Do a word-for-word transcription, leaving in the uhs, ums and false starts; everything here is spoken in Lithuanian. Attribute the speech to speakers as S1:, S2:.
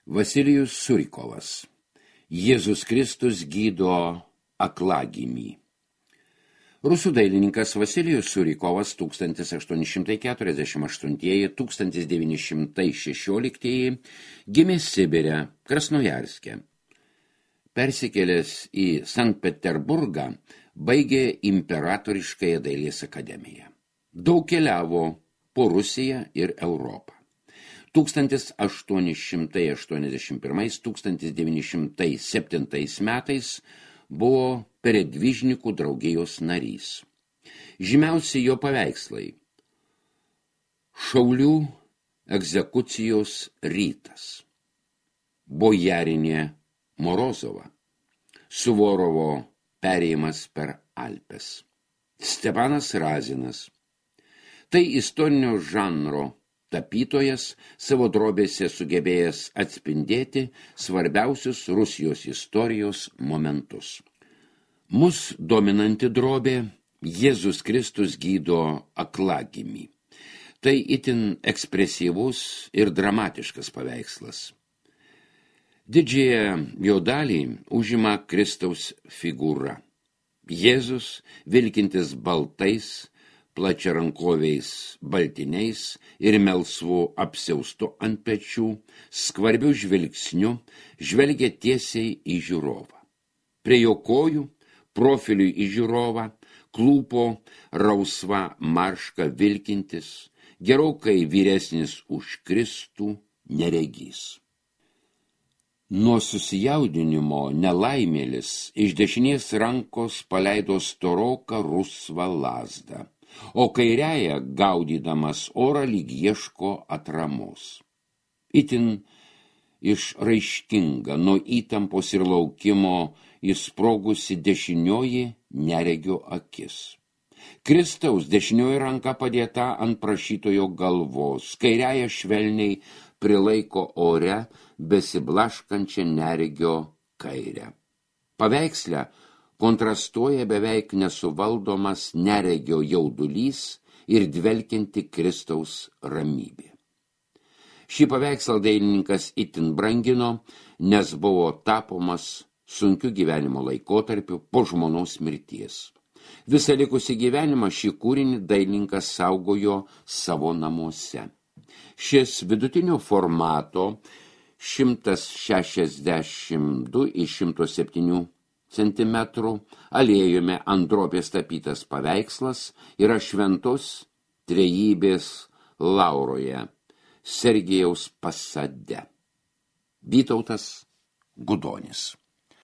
S1: Vasilijus Surikovas. Jėzus Kristus gydo aklagimį. Rusų dailininkas Vasilijus Surikovas tūkstantis aštuoni šimtai keturiasdešimt aštuoni - tūkstantis devyni šimtai šešiolikti gimė Sibire, Krasnojarske. Persikėlęs į Sankt Peterburgą, baigė Imperatoriškąją dailės akademiją. Daug keliavo po Rusiją ir Europą. tūkstantis aštuoni šimtai aštuoniasdešimt pirmais - tūkstantis devyni šimtai septintais metais buvo Peredvižnikų draugijos narys. Žymiausi jo paveikslai: Šaulių egzekucijos rytas, Bojarinė Morozova, Suvorovo perėjimas per Alpes, Stepanas Razinas. Tai istorinio žanro tapytojas, savo drobėse sugebėjęs atspindėti svarbiausius Rusijos istorijos momentus. Mus dominanti drobė Jėzus Kristus gydo aklagimį. Tai itin ekspresyvus ir dramatiškas paveikslas. Didžiąją jo dalį užima Kristaus figūra. Jėzus, vilkintis baltais, plačiarankoviais baltiniais ir melsvu apsiaustu ant pečių, skvarbiu žvilgsniu žvelgia tiesiai į žiūrovą. Prie jo kojų, profiliui į žiūrovą, klūpo rausva marška vilkintis, gerokai vyresnis už Kristų neregys. Nuo susijaudinimo nelaimėlis iš dešinės rankos paleido storoką rusvą lazdą, o kairiąją gaudydamas orą lyg ieško atramos. Itin išraiškinga nuo įtampos ir laukimo įsprogusi dešinioji neregio akis. Kristaus dešinioji ranka padėta ant prašytojo galvos, kairiąją švelniai prilaiko ore besiblaškančią neregio kairę. Paveiksle kontrastuoja beveik nesuvaldomas neregio jaudulys ir dvelkianti Kristaus ramybė. Šį paveikslą dailininkas itin brangino, nes buvo tapomas sunkiu gyvenimo laikotarpiu po žmonos mirties. Visą likusį gyvenimą šį kūrinį dailininkas saugojo savo namuose. Šis vidutinio formato šimtas šešiasdešimt du iš šimto septynių centimetrų alėjome ant drobės tapytas paveikslas yra Šventos Trejybės Lauroje, Sergejaus Pasade. Vytautas Gudonis.